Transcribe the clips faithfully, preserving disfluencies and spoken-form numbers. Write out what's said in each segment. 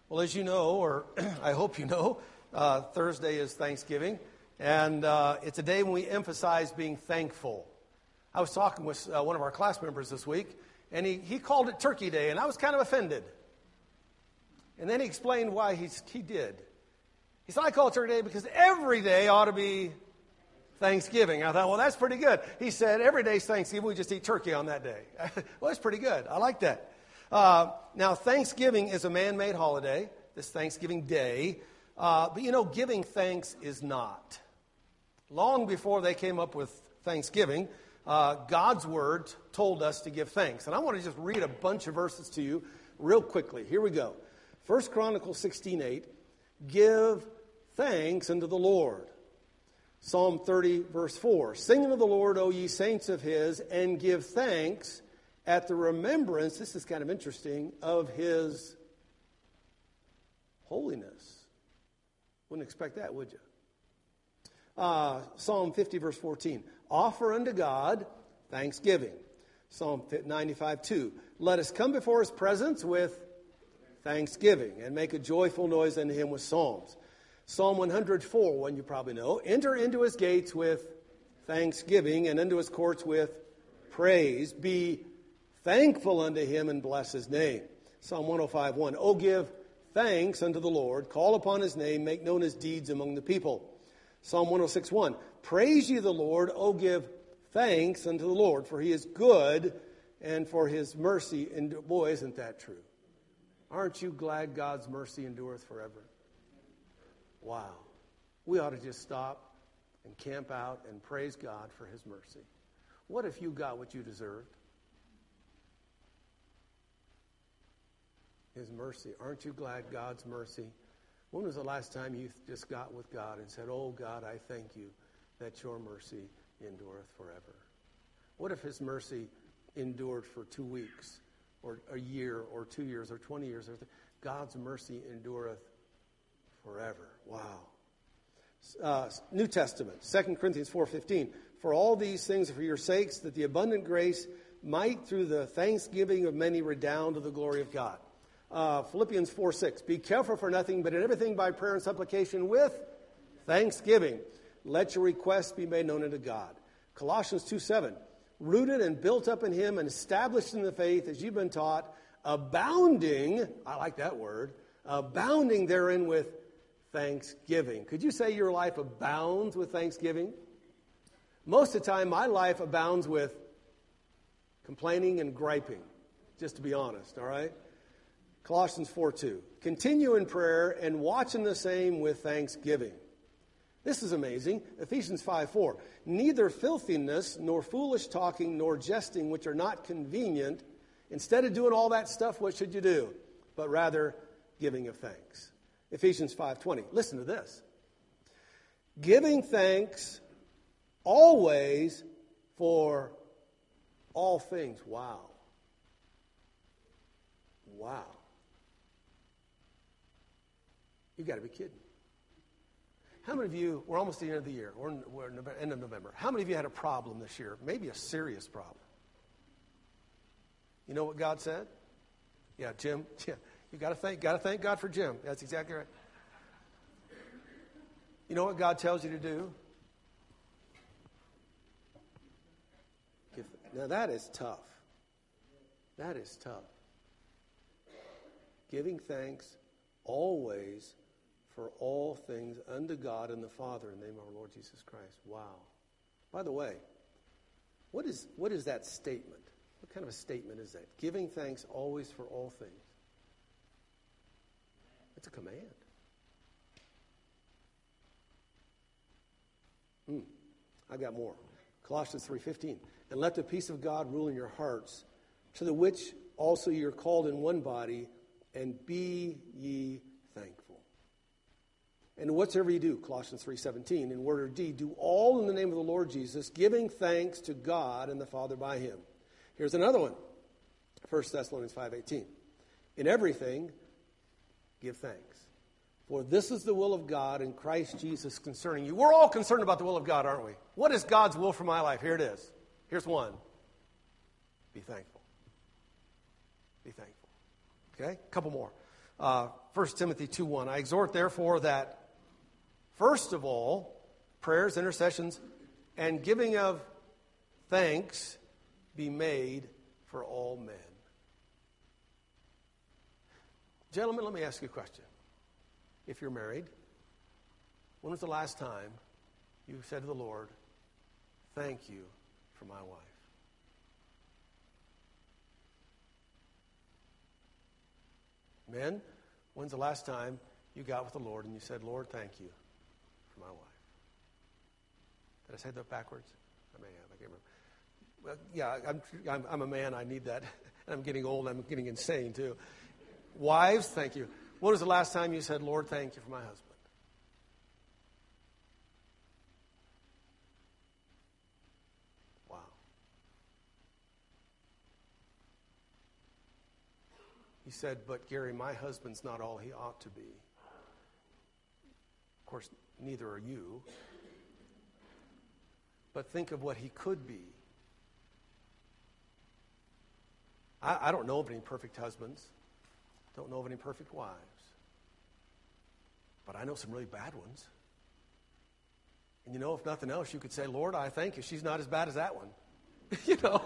Well, as you know, or I hope you know, uh, Thursday is Thanksgiving, and uh, it's a day when we emphasize being thankful. I was talking with uh, one of our class members this week, and he, he called it Turkey Day, and I was kind of offended. And then he explained why he's, he did. He said, I call it Turkey Day because every day ought to be Thanksgiving. I thought, well, that's pretty good. He said, every day's Thanksgiving, we just eat turkey on that day. Well, that's pretty good. I like that. Uh, now, Thanksgiving is a man-made holiday, this Thanksgiving Day. Uh, but, you know, giving thanks is not. Long before they came up with Thanksgiving, uh, God's Word told us to give thanks. And I want to just read a bunch of verses to you real quickly. Here we go. First Chronicles sixteen eight, give thanks unto the Lord. Psalm thirty, verse four, sing unto the Lord, O ye saints of his, and give thanks at the remembrance, this is kind of interesting, of his holiness. Wouldn't expect that, would you? Uh, Psalm fifty, verse fourteen, offer unto God thanksgiving. Psalm ninety-five, two, let us come before his presence with thanksgiving and make a joyful noise unto him with psalms. Psalm one hundred four, one you probably know, enter into his gates with thanksgiving and into his courts with praise. Be thankful unto him and bless his name. Psalm one oh five, one, oh, give thanks unto the Lord, call upon his name, make known his deeds among the people. Psalm one oh six, one, praise ye the Lord, oh, give thanks unto the Lord, for he is good and for his mercy. And boy, isn't that true? Aren't you glad God's mercy endureth forever? Wow. We ought to just stop and camp out and praise God for his mercy. What if you got what you deserved? His mercy. Aren't you glad God's mercy? When was the last time you just got with God and said, oh God, I thank you that your mercy endureth forever? What if his mercy endured for two weeks or a year or two years or twenty years? God's mercy endureth forever. Wow. Uh, New Testament, Second Corinthians four fifteen. For all these things are for your sakes, that the abundant grace might through the thanksgiving of many redound to the glory of God. Uh, Philippians four six. Be careful for nothing, but in everything by prayer and supplication with thanksgiving. Let your requests be made known unto God. Colossians two seven. Rooted and built up in him and established in the faith as you've been taught, abounding, I like that word, abounding therein with thanksgiving. Could you say your life abounds with thanksgiving? Most of the time, my life abounds with complaining and griping, just to be honest, all right? Colossians four two. Continue in prayer and watch in the same with thanksgiving. This is amazing. Ephesians five four. Neither filthiness, nor foolish talking, nor jesting, which are not convenient. Instead of doing all that stuff, what should you do? But rather, giving of thanks. Ephesians five twenty. Listen to this. Giving thanks always for all things. Wow. Wow. You got to be kidding. How many of you, we're almost at the end of the year, we're, in, we're in November, end of November. How many of you had a problem this year? Maybe a serious problem. You know what God said? Yeah, Jim. Yeah, you got to thank, got to thank God for Jim. That's exactly right. You know what God tells you to do? Give, now that is tough. That is tough. Giving thanks always for all things unto God and the Father in the name of our Lord Jesus Christ. Wow. By the way, what is what is that statement? What kind of a statement is that? Giving thanks always for all things. It's a command. Hmm. I got more. Colossians three fifteen. And let the peace of God rule in your hearts, to the which also you're called in one body, and be ye thankful. And whatsoever you do, Colossians three seventeen, in word or deed, do all in the name of the Lord Jesus, giving thanks to God and the Father by him. Here's another one. First Thessalonians five eighteen. In everything, give thanks. For this is the will of God in Christ Jesus concerning you. We're all concerned about the will of God, aren't we? What is God's will for my life? Here it is. Here's one. Be thankful. Be thankful. Okay? A couple more. Uh, First Timothy two one, I exhort therefore that, first of all, prayers, intercessions, and giving of thanks be made for all men. Gentlemen, let me ask you a question. If you're married, when was the last time you said to the Lord, thank you for my wife? Men, when's the last time you got with the Lord and you said, Lord, thank you for my wife? Did I say that backwards? I may have. I can't remember. Well, yeah, I'm, I'm, I'm a man. I need that. And I'm getting old. I'm getting insane, too. Wives, thank you. When was the last time you said, Lord, thank you for my husband? Wow. He said, but Gary, my husband's not all he ought to be. Of course, neither are you. But think of what he could be. I, I don't know of any perfect husbands. Don't know of any perfect wives. But I know some really bad ones. And you know, if nothing else, you could say, Lord, I thank you. She's not as bad as that one. You know?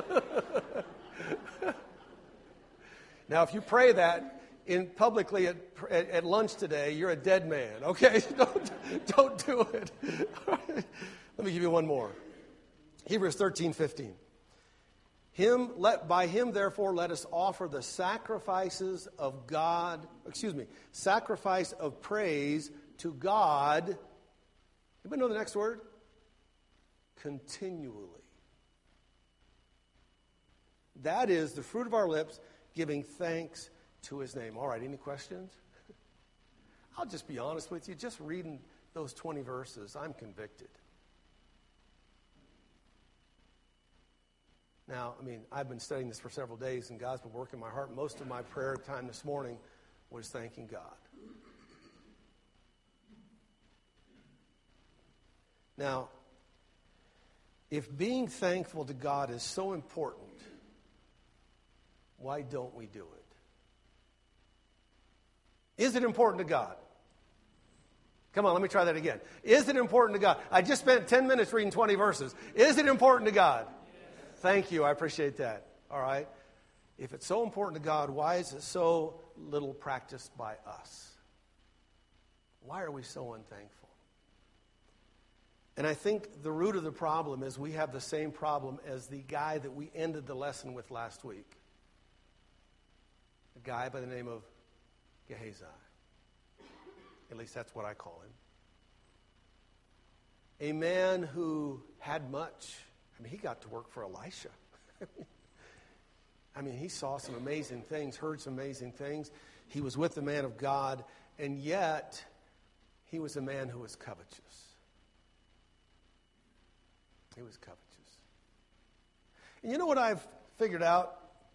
Now, if you pray that in publicly at, at, at lunch today, you're a dead man. Okay? don't, don't do it. Let me give you one more. Hebrews thirteen fifteen. Him, let, by him, therefore, let us offer the sacrifices of God, excuse me, sacrifice of praise to God. Anybody know the next word? Continually. That is the fruit of our lips, giving thanks to his name. All right, any questions? I'll just be honest with you. Just reading those twenty verses, I'm convicted. Now, I mean, I've been studying this for several days, and God's been working my heart. Most of my prayer time this morning was thanking God. Now, if being thankful to God is so important, why don't we do it? Is it important to God? Come on, let me try that again. Is it important to God? I just spent ten minutes reading twenty verses. Is it important to God? Thank you. I appreciate that. All right. If it's so important to God, why is it so little practiced by us? Why are we so unthankful? And I think the root of the problem is we have the same problem as the guy that we ended the lesson with last week. A guy by the name of Gehazi. At least that's what I call him. A man who had much. I mean, he got to work for Elisha. I mean, he saw some amazing things, heard some amazing things. He was with the man of God, and yet he was a man who was covetous. He was covetous. And you know what I've figured out?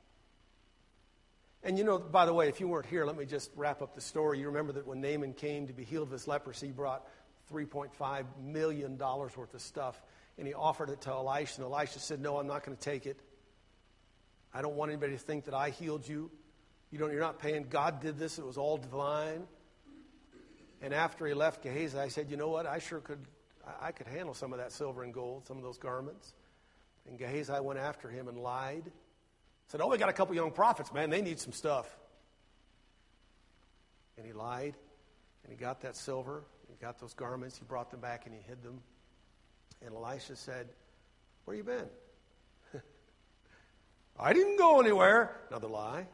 And you know, by the way, if you weren't here, let me just wrap up the story. You remember that when Naaman came to be healed of his leprosy, he brought three point five million dollars worth of stuff. And he offered it to Elisha, and Elisha said, no, I'm not going to take it. I don't want anybody to think that I healed you. You don't, you're not paying. God did this. It was all divine. And after he left Gehazi, I said, you know what? I sure could, I, I could handle some of that silver and gold, some of those garments. And Gehazi went after him and lied. Said, oh, we got a couple young prophets, man. They need some stuff. And he lied, and he got that silver. He got those garments. He brought them back, and he hid them. And Elisha said, where you been? I didn't go anywhere. Another lie.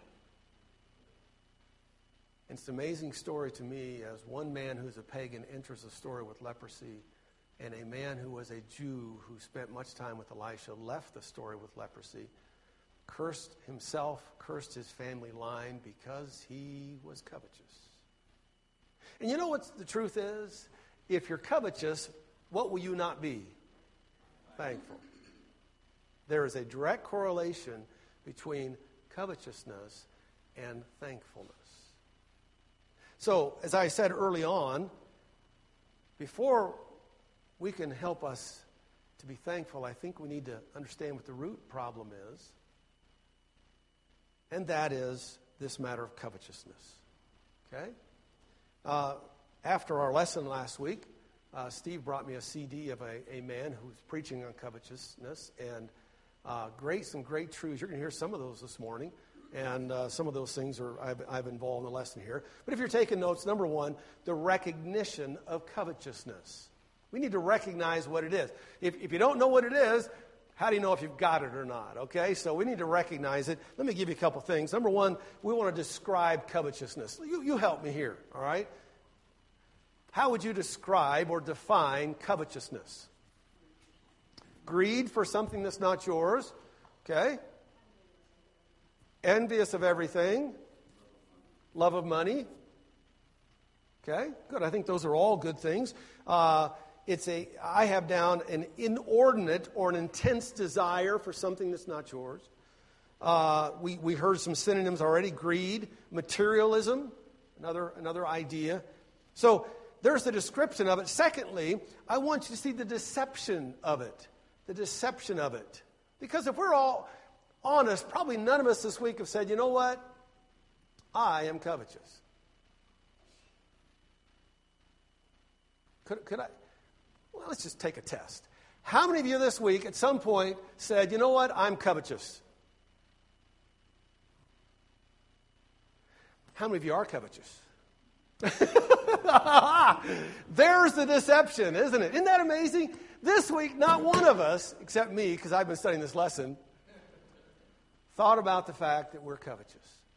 And it's an amazing story to me as one man who's a pagan enters a story with leprosy, and a man who was a Jew who spent much time with Elisha left the story with leprosy, cursed himself, cursed his family line because he was covetous. And you know what the truth is? If you're covetous, what will you not be? Thankful. There is a direct correlation between covetousness and thankfulness. So, as I said early on, before we can help us to be thankful, I think we need to understand what the root problem is, and that is this matter of covetousness. Okay? Uh, after our lesson last week, uh, Steve brought me a C D of a, a man who's preaching on covetousness, and uh, great, some great truths. You're going to hear some of those this morning, and uh, some of those things are I've, I've involved in the lesson here. But if you're taking notes, number one, the recognition of covetousness. We need to recognize what it is. If, if you don't know what it is, how do you know if you've got it or not? Okay, so we need to recognize it. Let me give you a couple things. Number one, we want to describe covetousness. You, you help me here, all right? How would you describe or define covetousness? Greed for something that's not yours, okay? Envious of everything. Love of money. Okay, good. I think those are all good things. Uh, it's a, I have down an inordinate or an intense desire for something that's not yours. Uh, we, we heard some synonyms already. Greed, materialism, another, another idea. So there's the description of it. Secondly, I want you to see the deception of it. The deception of it. Because if we're all honest, probably none of us this week have said, you know what? I am covetous. Could, could I? Well, let's just take a test. How many of you this week at some point said, you know what? I'm covetous. How many of you are covetous? There's the deception, isn't it? Isn't that amazing? This week, not one of us, except me, because I've been studying this lesson, thought about the fact that we're covetous.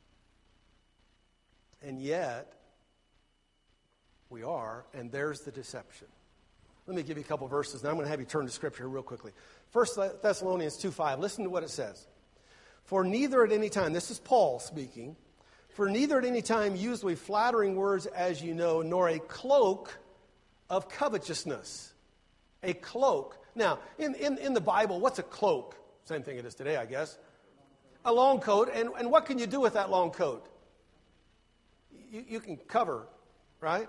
And yet, we are, and there's the deception. Let me give you a couple verses. Now I'm going to have you turn to Scripture real quickly. First Thessalonians two five. Listen to what it says. For neither at any time, this is Paul speaking, for neither at any time use we flattering words, as you know, nor a cloak of covetousness. A cloak. Now, in, in, in the Bible, what's a cloak? Same thing it is today, I guess. A long coat. And, and what can you do with that long coat? You, you can cover, right?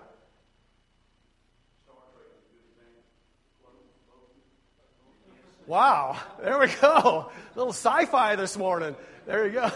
Wow. There we go. A little sci-fi this morning. There you go.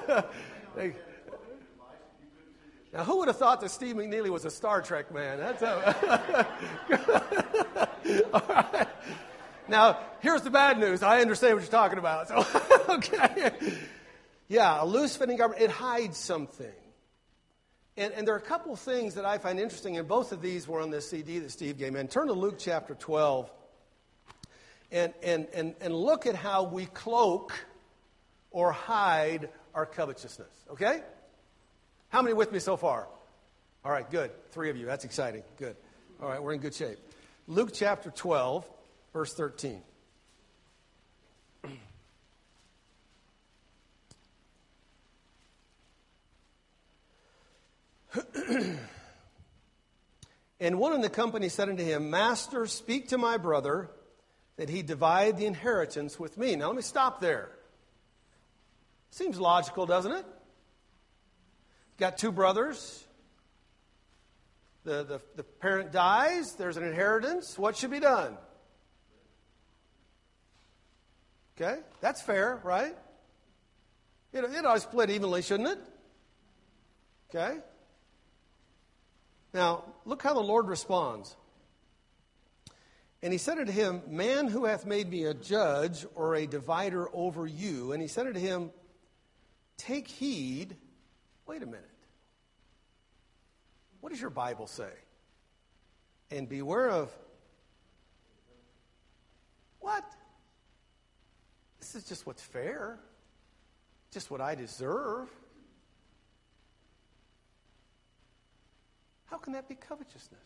Now, who would have thought that Steve McNeely was a Star Trek man? That's a... All right. Now, here's the bad news. I understand what you're talking about. So, okay. Yeah, a loose-fitting garment, it hides something. And, and there are a couple of things that I find interesting, and both of these were on this C D that Steve gave me. And turn to Luke chapter twelve, and, and, and, and look at how we cloak or hide our covetousness. Okay? How many with me so far? All right, good. Three of you. That's exciting. Good. All right, we're in good shape. Luke chapter twelve, verse thirteen. And one in the company said unto him, Master, speak to my brother that he divide the inheritance with me. Now let me stop there. Seems logical, doesn't it? Got two brothers. The, the, the parent dies. There's an inheritance. What should be done? Okay? That's fair, right? It, it ought to split evenly, shouldn't it? Okay? Now, look how the Lord responds. And he said unto him, Man who hath made me a judge or a divider over you? And he said unto him, Take heed. Wait a minute. What does your Bible say? And beware of what? This is just what's fair. Just what I deserve. How can that be covetousness?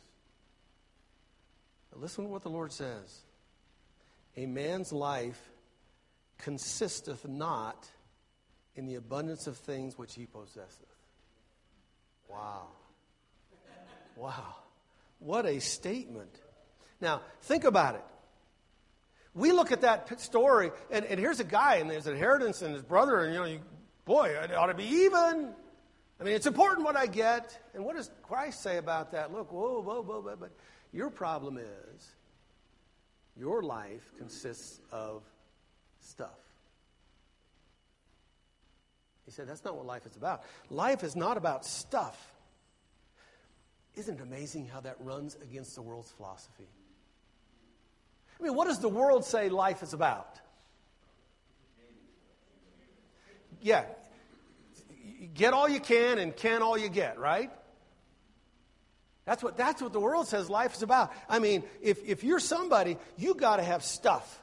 Now listen to what the Lord says. A man's life consisteth not in the abundance of things which he possesseth. Wow. Wow. What a statement. Now, think about it. We look at that story, and, and here's a guy, and there's inheritance, and his brother, and, you know, you, boy, it ought to be even. I mean, it's important what I get. And what does Christ say about that? Look, whoa, whoa, whoa, whoa, but your problem is your life consists of stuff. He said, that's not what life is about. Life is not about stuff. Isn't it amazing how that runs against the world's philosophy? I mean, what does the world say life is about? Yeah. Get all you can and can all you get, right? That's what, that's what the world says life is about. I mean, if, if you're somebody, you got to have stuff.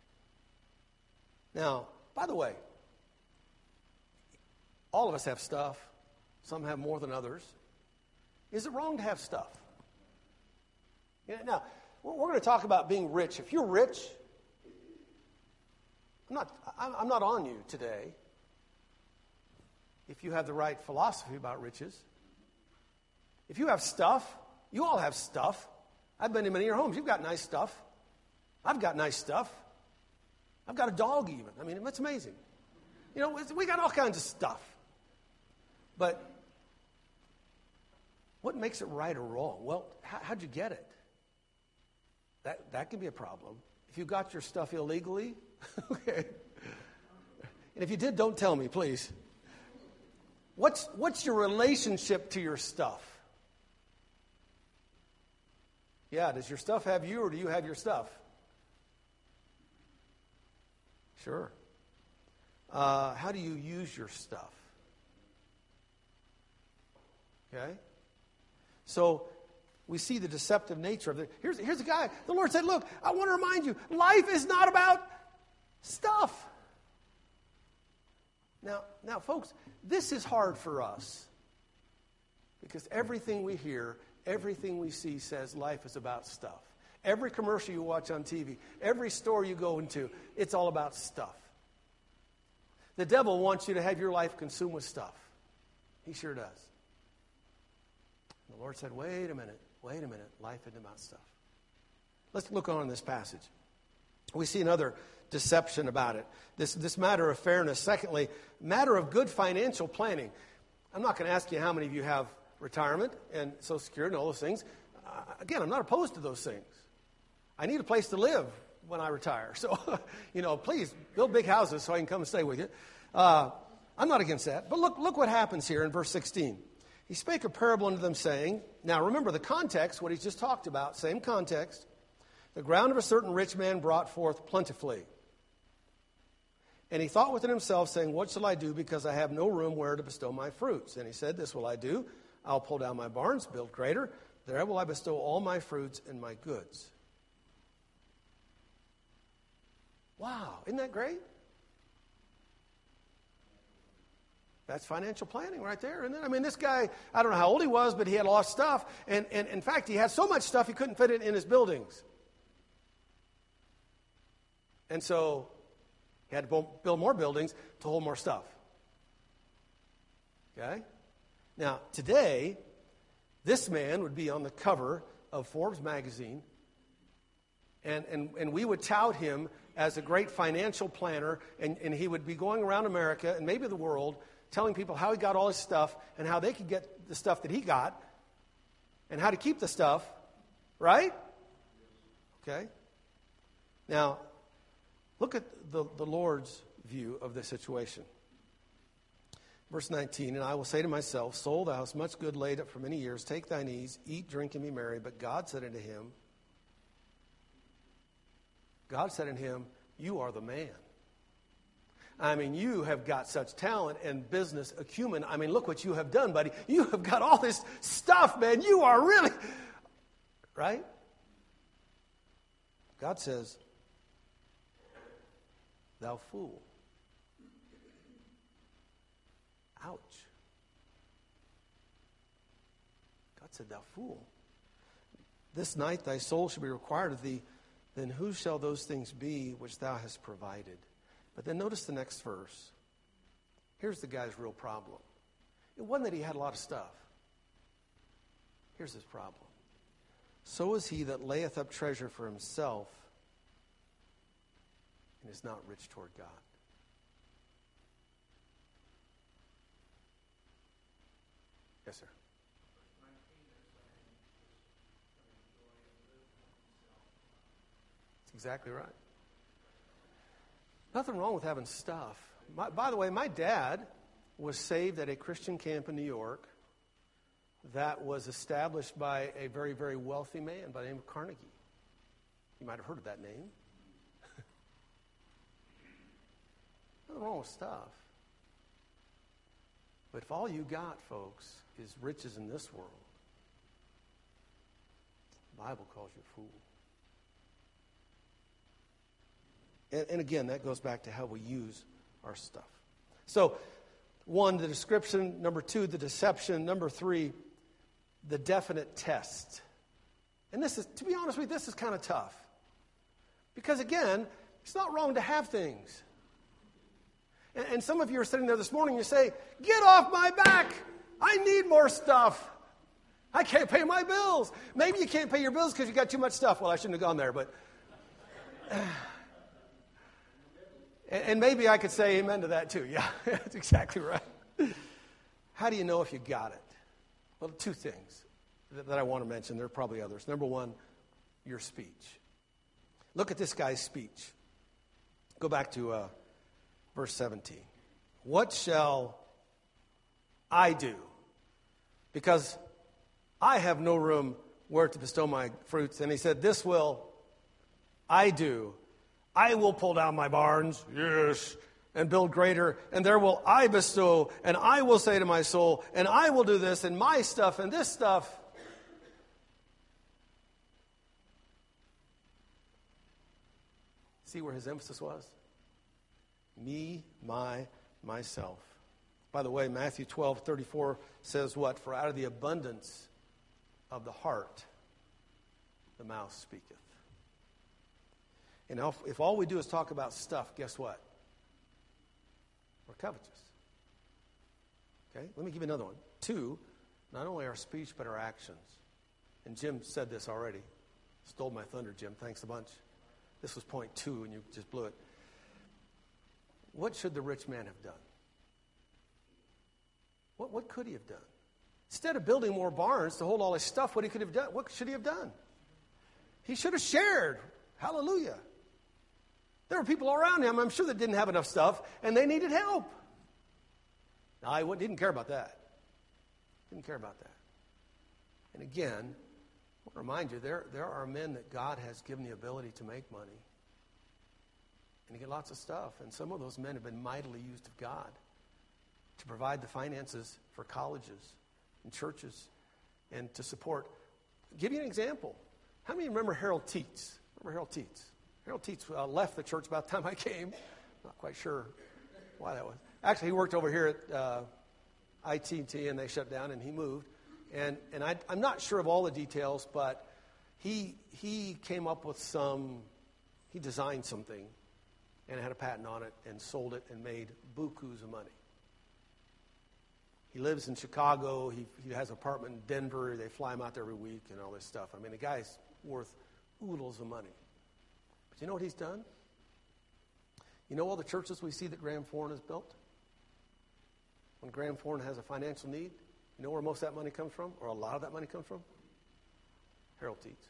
Now, by the way, all of us have stuff. Some have more than others. Is it wrong to have stuff? Yeah, now, we're going to talk about being rich. If you're rich, I'm not, I'm not on you today. If you have the right philosophy about riches. If you have stuff, you all have stuff. I've been in many of your homes. You've got nice stuff. I've got nice stuff. I've got a dog even. I mean, it's amazing. You know, we got all kinds of stuff. But what makes it right or wrong? Well, how, how'd you get it? That that can be a problem. If you got your stuff illegally, okay. And if you did, don't tell me, please. What's what's your relationship to your stuff? Yeah, does your stuff have you, or do you have your stuff? Sure. Uh, how do you use your stuff? Okay? So, we see the deceptive nature of it. Here's, here's a guy. The Lord said, look, I want to remind you, life is not about stuff. Now, now, folks, this is hard for us. Because everything we hear, everything we see says life is about stuff. Every commercial you watch on T V, every store you go into, it's all about stuff. The devil wants you to have your life consumed with stuff. He sure does. The Lord said, wait a minute, wait a minute, life isn't about stuff. Let's look on in this passage. We see another deception about it. This, this matter of fairness. Secondly, matter of good financial planning. I'm not going to ask you how many of you have retirement and Social Security and all those things. Uh, again, I'm not opposed to those things. I need a place to live when I retire. So, you know, please build big houses so I can come and stay with you. Uh, I'm not against that. But look, look what happens here in verse sixteen. He spake a parable unto them, saying, now remember the context, what he's just talked about, same context. The ground of a certain rich man brought forth plentifully. And he thought within himself, saying, what shall I do, because I have no room where to bestow my fruits? And he said, this will I do. I'll pull down my barns, build greater. There will I bestow all my fruits and my goods. Wow, isn't that great? That's financial planning right there, isn't it? I mean, this guy, I don't know how old he was, but he had a lot of stuff. And, and in fact, he had so much stuff he couldn't fit it in his buildings. And so he had to build more buildings to hold more stuff. Okay? Now, today, this man would be on the cover of Forbes magazine, and, and, and we would tout him as a great financial planner, and, and he would be going around America and maybe the world telling people how he got all his stuff and how they could get the stuff that he got and how to keep the stuff, right? Okay. Now, look at the, the Lord's view of the situation. Verse nineteen, and I will say to myself, soul, thou hast much good laid up for many years. Take thine ease, eat, drink, and be merry. But God said unto him, God said unto him, you are the man. I mean, you have got such talent and business acumen. I mean, look what you have done, buddy. You have got all this stuff, man. You are really, right? God says, thou fool. Ouch. God said, thou fool. This night thy soul shall be required of thee. Then who shall those things be which thou hast provided? But then notice the next verse. Here's the guy's real problem. It wasn't that he had a lot of stuff. Here's his problem. So is he that layeth up treasure for himself and is not rich toward God. Yes, sir. That's exactly right. Nothing wrong with having stuff. My, by the way, my dad was saved at a Christian camp in New York that was established by a very, very wealthy man by the name of Carnegie. You might have heard of that name. Nothing wrong with stuff. But if all you got, folks, is riches in this world, the Bible calls you a fool. And, and again, that goes back to how we use our stuff. So, one, the description. Number two, the deception. Number three, the definite test. And this is, to be honest with you, this is kind of tough. Because again, it's not wrong to have things. And, and some of you are sitting there this morning, you say, get off my back. I need more stuff. I can't pay my bills. Maybe you can't pay your bills because you got too much stuff. Well, I shouldn't have gone there, but... And maybe I could say amen to that too. Yeah, that's exactly right. How do you know if you got it? Well, two things that, that I want to mention. There are probably others. Number one, your speech. Look at this guy's speech. Go back to uh, verse seventeen. What shall I do? Because I have no room where to bestow my fruits. And he said, this will I do. I will pull down my barns, yes, and build greater, and there will I bestow, and I will say to my soul, and I will do this, and my stuff, and this stuff. See where his emphasis was? Me, my, myself. By the way, Matthew twelve thirty-four says what? For out of the abundance of the heart, the mouth speaketh. And if, if all we do is talk about stuff, guess what? We're covetous. Okay? Let me give you another one. Two, not only our speech, but our actions. And Jim said this already. Stole my thunder, Jim. Thanks a bunch. This was point two, and you just blew it. What should the rich man have done? What, what could he have done? Instead of building more barns to hold all his stuff, what he could have done? What should he have done? He should have shared. Hallelujah. There were people around him, I'm sure, that didn't have enough stuff, and they needed help. Now, I didn't care about that. Didn't care about that. And again, I want to remind you, there, there are men that God has given the ability to make money and to get lots of stuff. And some of those men have been mightily used of God to provide the finances for colleges and churches and to support. I'll give you an example. How many remember Harold Teets? Remember Harold Teets? Harold Teets uh, left the church about the time I came. Not quite sure why that was. Actually, he worked over here at uh, I T and T, and they shut down, and he moved. And and I, I'm not sure of all the details, but he he came up with some, he designed something, and had a patent on it, and sold it, and made bukus of money. He lives in Chicago. He, he has an apartment in Denver. They fly him out there every week and all this stuff. I mean, the guy's worth oodles of money. But you know what he's done? You know all the churches we see that Graham Foran has built? When Graham Foran has a financial need, you know where most of that money comes from? Or a lot of that money comes from? Harold Teets.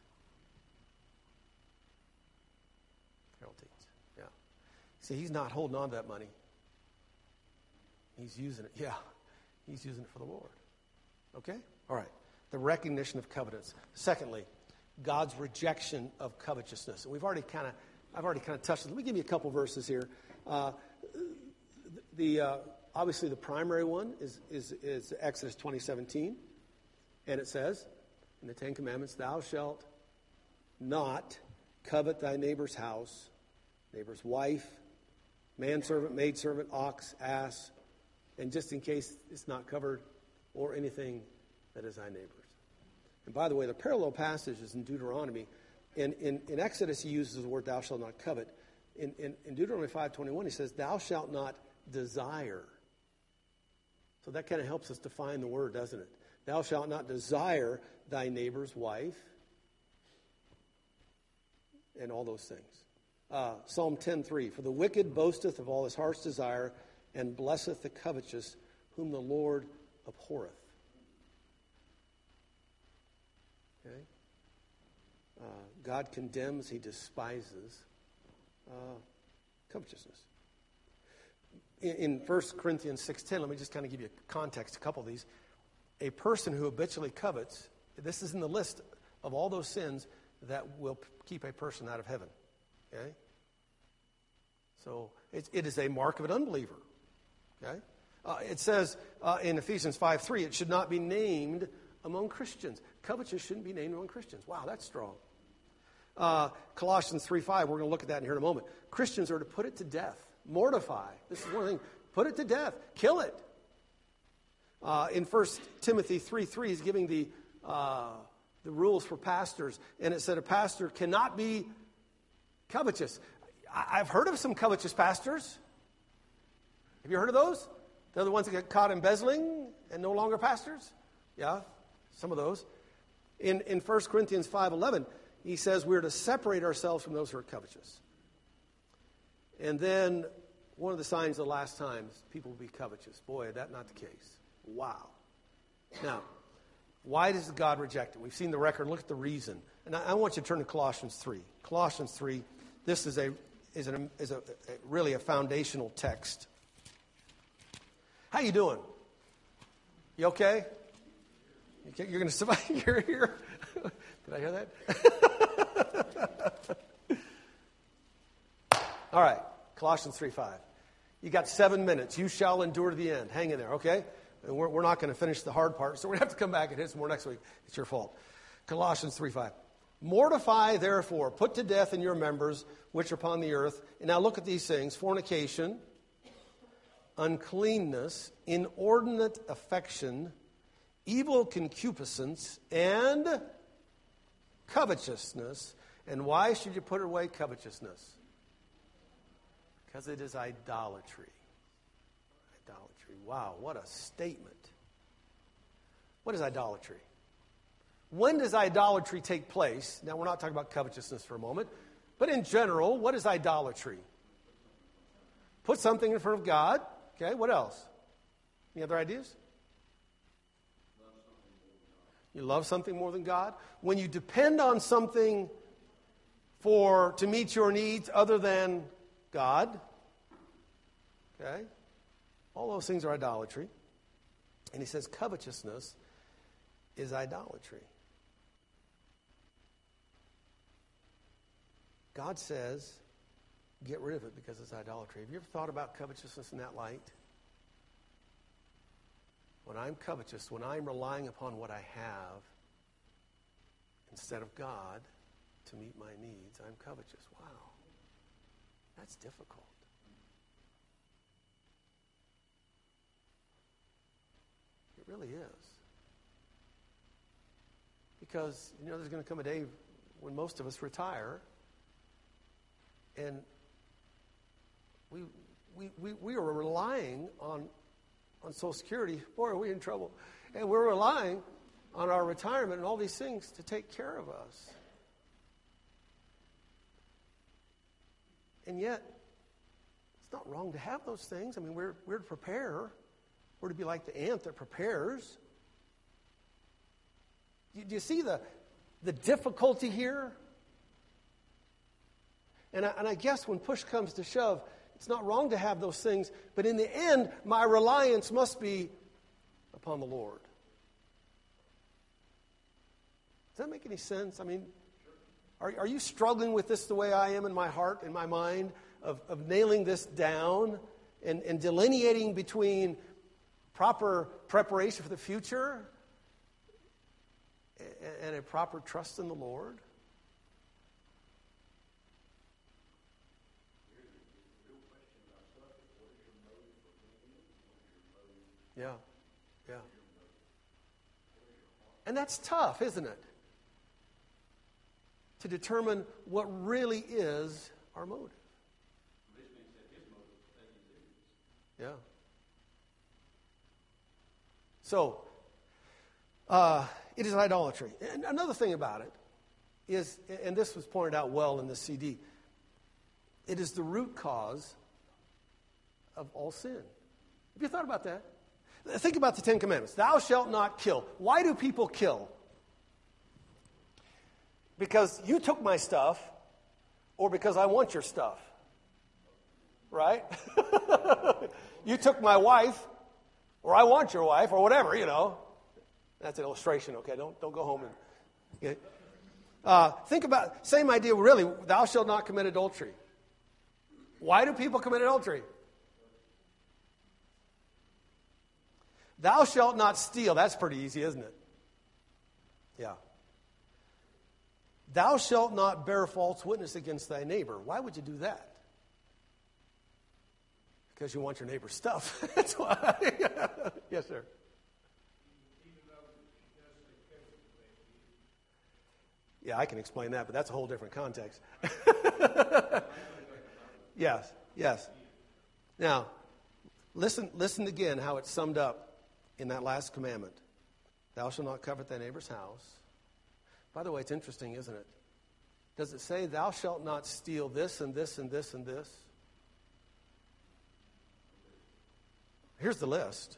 Harold Teets, yeah. See, he's not holding on to that money. He's using it, yeah. He's using it for the Lord. Okay? All right. The recognition of covetousness. Secondly, God's rejection of covetousness. And we've already kind of, I've already kind of touched it. Let me give you a couple verses here. Uh, the uh, obviously the primary one is, is is Exodus twenty seventeen, and it says in the Ten Commandments, "Thou shalt not covet thy neighbor's house, neighbor's wife, manservant, maidservant, ox, ass." And just in case it's not covered, or anything that is thy neighbor's. And by the way, the parallel passage is in Deuteronomy. In, in, in Exodus, he uses the word, "thou shalt not covet." In, in, in Deuteronomy five twenty-one, he says, "Thou shalt not desire." So that kind of helps us define the word, doesn't it? Thou shalt not desire thy neighbor's wife, and all those things. Uh, Psalm ten three, "For the wicked boasteth of all his heart's desire, and blesseth the covetous, whom the Lord abhorreth." Okay? Uh, God condemns, he despises uh, covetousness. In, in First Corinthians six ten, let me just kind of give you a context, a couple of these. a person who habitually covets, this is in the list of all those sins that will p- keep a person out of heaven. Okay? So it, it is a mark of an unbeliever. Okay? Uh, it says uh, in Ephesians five three, it should not be named among Christians. Covetous shouldn't be named among Christians. Wow, that's strong. Uh, Colossians three five, we're going to look at that in here in a moment. Christians are to put it to death. Mortify. This is one thing. Put it to death. Kill it. Uh, in First Timothy three three, he's giving the, uh, the rules for pastors. And it said a pastor cannot be covetous. I- I've heard of some covetous pastors. Have you heard of those? They're the ones that get caught embezzling and no longer pastors? Yeah, some of those. In, in First Corinthians five eleven, he says we're to separate ourselves from those who are covetous. And then one of the signs of the last times, people will be covetous. Boy, that's not the case. Wow. Now, why does God reject it? We've seen the record. Look at the reason. And I, I want you to turn to Colossians three. Colossians three, this is a is, an, is a, a really a foundational text. How you doing? You okay? You're going to survive. You're here. Did I hear that? All right. Colossians three five. You got seven minutes. You shall endure to the end. Hang in there, okay? And we're, we're not going to finish the hard part, so we're going to have to come back and hit some more next week. It's your fault. Colossians three five. Mortify, therefore, put to death in your members which are upon the earth. And now look at these things. Fornication, uncleanness, inordinate affection, evil concupiscence, and covetousness. And why should you put away covetousness? Because it is idolatry. Idolatry. Wow, what a statement. What is idolatry? When does idolatry take place? Now, we're not talking about covetousness for a moment, but in general, what is idolatry? Put something in front of God. Okay, what else? Any other ideas? You love something more than God? When you depend on something for to meet your needs other than God. Okay? All those things are idolatry. And he says covetousness is idolatry. God says, get rid of it because it's idolatry. Have you ever thought about covetousness in that light? When I'm covetous, when I'm relying upon what I have instead of God to meet my needs, I'm covetous. Wow. That's difficult. It really is. Because, you know, there's going to come a day when most of us retire and we we we, we are relying on on Social Security. Boy, are we in trouble. And we're relying on our retirement and all these things to take care of us. And yet, it's not wrong to have those things. I mean, we're we're to prepare. We're to be like the ant that prepares. Do you see the, the difficulty here? And I, and I guess when push comes to shove, it's not wrong to have those things, but in the end, my reliance must be upon the Lord. Does that make any sense? I mean, are, are you struggling with this the way I am in my heart, in my mind, of, of nailing this down and, and delineating between proper preparation for the future and a proper trust in the Lord? Yeah, yeah. And that's tough, isn't it? To determine what really is our motive. Yeah. So, uh, it is idolatry. And another thing about it is, and this was pointed out well in the C D, it is the root cause of all sin. Have you thought about that? Think about the Ten Commandments. Thou shalt not kill. Why do people kill? Because you took my stuff, or because I want your stuff. Right? You took my wife, or I want your wife, or whatever, you know. That's an illustration, okay? Don't, don't go home and... Okay? Uh, think about, same idea, really, thou shalt not commit adultery. Why do people commit adultery? Thou shalt not steal. That's pretty easy, isn't it? Yeah. Thou shalt not bear false witness against thy neighbor. Why would you do that? Because you want your neighbor's stuff. That's why. Yes, sir. Yeah, I can explain that, but that's a whole different context. Yes, yes. Now, listen, listen again how it's summed up in that last commandment. Thou shalt not covet thy neighbor's house. By the way, it's interesting, isn't it? Does it say, thou shalt not steal this and this and this and this? Here's the list.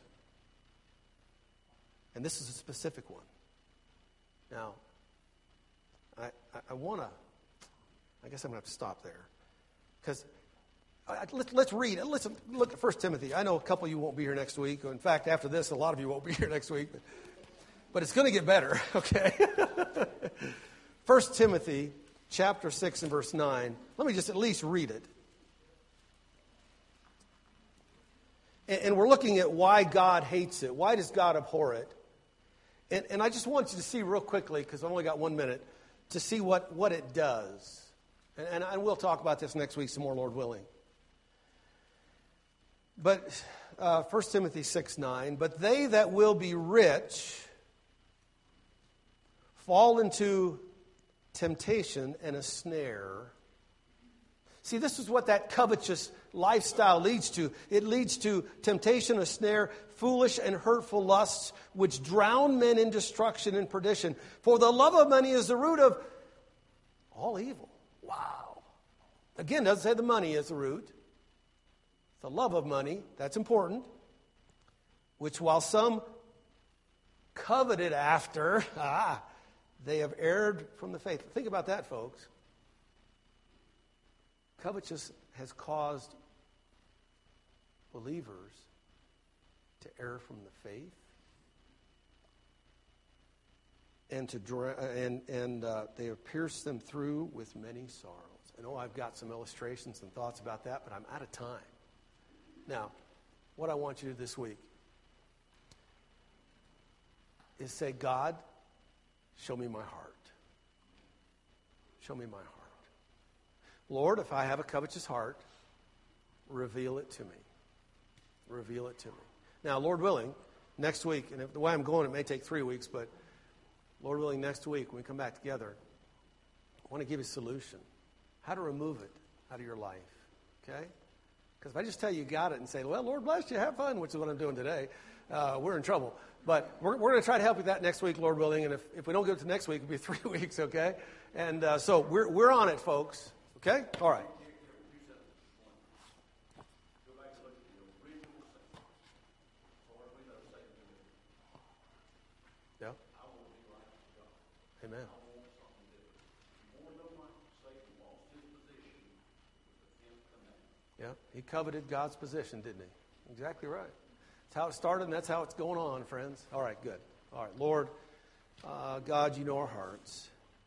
And this is a specific one. Now, I, I, I want to, I guess I'm going to have to stop there. Because let's, let's read it. Listen, look at First Timothy. I know a couple of you won't be here next week. In fact, after this, a lot of you won't be here next week. But, but it's going to get better, okay? First Timothy chapter six and verse nine. Let me just at least read it. And, and we're looking at why God hates it. Why does God abhor it? And, and I just want you to see real quickly, because I've only got one minute, to see what, what it does. And, and, and we'll talk about this next week some more, Lord willing. But uh, First Timothy six nine, but they that will be rich fall into temptation and a snare. See, this is what that covetous lifestyle leads to. It leads to temptation, a snare, foolish and hurtful lusts, which drown men in destruction and perdition. For the love of money is the root of all evil. Wow. Again, it doesn't say the money is the root. The love of money, that's important. Which while some coveted after, ah, they have erred from the faith. Think about that, folks. Covetousness has caused believers to err from the faith, and to dra- and and uh, they have pierced them through with many sorrows. I know I've got some illustrations and thoughts about that, but I'm out of time. Now, what I want you to do this week is say, God, show me my heart. Show me my heart. Lord, if I have a covetous heart, reveal it to me. Reveal it to me. Now, Lord willing, next week, and if, the way I'm going, it may take three weeks, but Lord willing, next week, when we come back together, I want to give you a solution. How to remove it out of your life. Okay? Because if I just tell you you got it and say, well, Lord bless you, have fun, which is what I'm doing today, uh, we're in trouble. But we're, we're going to try to help you that next week, Lord willing. And if, if we don't get it to next week, it'll be three weeks, okay? And uh, so we're we're on it, folks. Okay? All right. Yeah. Amen. Yeah. He coveted God's position, didn't he? Exactly right. That's how it started, and that's how it's going on, friends. All right, good. All right, Lord, uh, God, you know our hearts.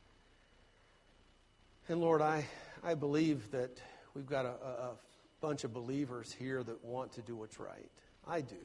And Lord, I, I believe that we've got a, a bunch of believers here that want to do what's right. I do.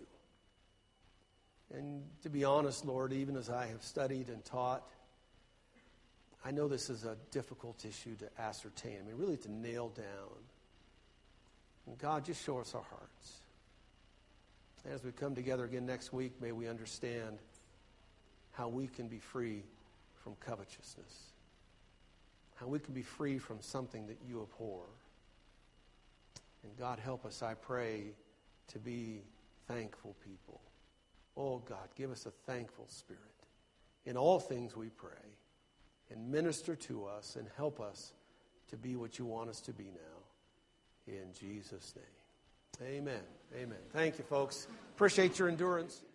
And to be honest, Lord, even as I have studied and taught, I know this is a difficult issue to ascertain. I mean, really to nail down. And God, just show us our hearts. As we come together again next week, may we understand how we can be free from covetousness. How we can be free from something that you abhor. And God, help us, I pray, to be thankful people. Oh, God, give us a thankful spirit. In all things we pray. And minister to us and help us to be what you want us to be now. In Jesus' name. Amen. Amen. Thank you, folks. Appreciate your endurance.